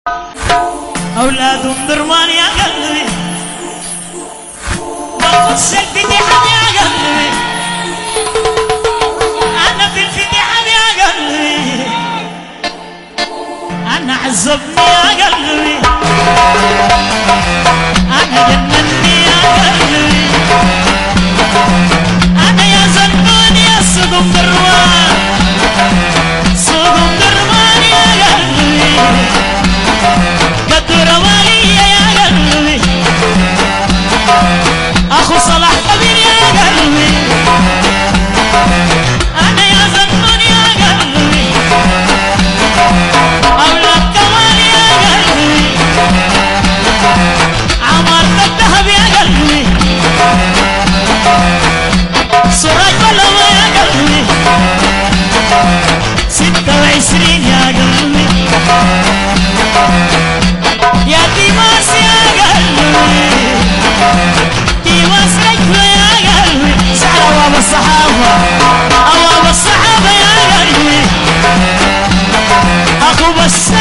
أولادهم درمان يا قلبي والقدس الفتحة يا قلبي أنا في الفتحة يا قلبي أنا عذبني يا قلبي أنا جنني يا قلبي أنا يا زنون يا صدم درمان صدم درمان يا قلبي قدر والي يا قلبي أخو صلاح كبير يا قلبي أنا يا زنون يا قلبي أولاد كمال يا قلبي عمارة الذهب يا قلبي سراج بلوى يا قلبي 26 يا قلبي يا ديماس يا قلبي ديماس رجله يا قلبي سعر أواب الصحابة أواب الصحابة يا قلبي أخو بس